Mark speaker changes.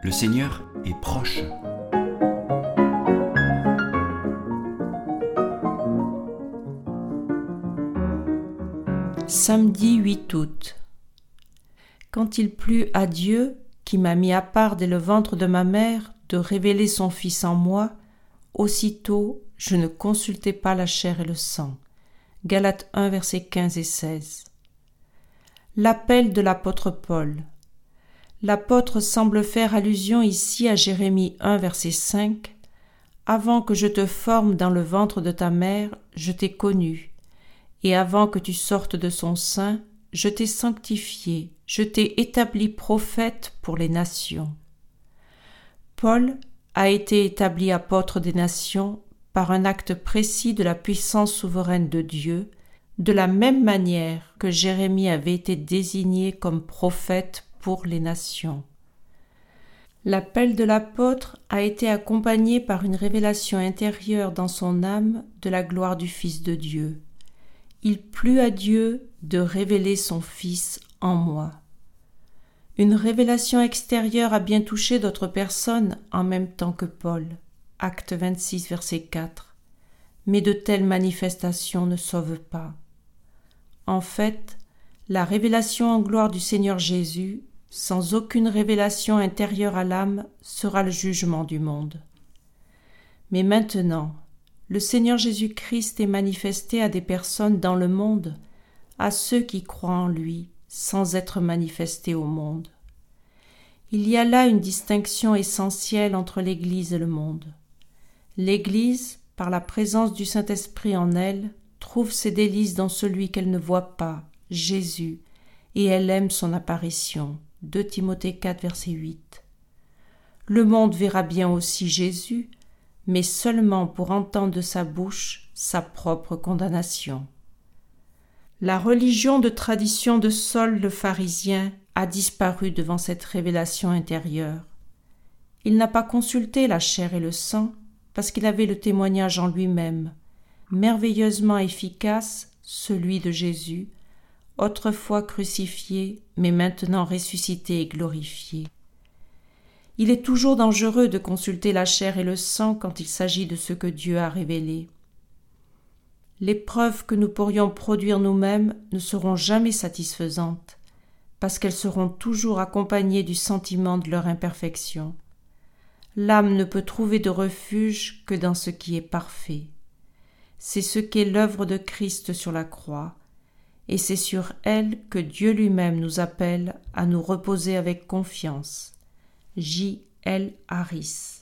Speaker 1: Le Seigneur est proche.
Speaker 2: Samedi 8 août. Quand il plut à Dieu, qui m'a mis à part dès le ventre de ma mère, de révéler son Fils en moi, aussitôt je ne consultai pas la chair et le sang. Galates 1, versets 15 et 16. L'appel de l'apôtre Paul. L'apôtre semble faire allusion ici à Jérémie 1, verset 5. « Avant que je te forme dans le ventre de ta mère, je t'ai connu, et avant que tu sortes de son sein, je t'ai sanctifié, je t'ai établi prophète pour les nations. » Paul a été établi apôtre des nations par un acte précis de la puissance souveraine de Dieu, de la même manière que Jérémie avait été désigné comme prophète pour les nations. L'appel de l'apôtre a été accompagné par une révélation intérieure dans son âme de la gloire du Fils de Dieu. Il plut à Dieu de révéler son Fils en moi. Une révélation extérieure a bien touché d'autres personnes en même temps que Paul. Acte 26, verset 4. Mais de telles manifestations ne sauvent pas. En fait, la révélation en gloire du Seigneur Jésus, sans aucune révélation intérieure à l'âme, sera le jugement du monde. Mais maintenant, le Seigneur Jésus-Christ est manifesté à des personnes dans le monde, à ceux qui croient en lui, sans être manifesté au monde. Il y a là une distinction essentielle entre l'Église et le monde. L'Église, par la présence du Saint-Esprit en elle, trouve ses délices dans celui qu'elle ne voit pas, Jésus, et elle aime son apparition. 2 Timothée 4, verset 8. Le monde verra bien aussi Jésus, mais seulement pour entendre de sa bouche sa propre condamnation. La religion de tradition de Saul le pharisien a disparu devant cette révélation intérieure. Il n'a pas consulté la chair et le sang parce qu'il avait le témoignage en lui-même, merveilleusement efficace, celui de Jésus, autrefois crucifié, mais maintenant ressuscité et glorifié. Il est toujours dangereux de consulter la chair et le sang quand il s'agit de ce que Dieu a révélé. Les preuves que nous pourrions produire nous-mêmes ne seront jamais satisfaisantes, parce qu'elles seront toujours accompagnées du sentiment de leur imperfection. L'âme ne peut trouver de refuge que dans ce qui est parfait. C'est ce qu'est l'œuvre de Christ sur la croix, et c'est sur elle que Dieu lui-même nous appelle à nous reposer avec confiance. J. L. Harris.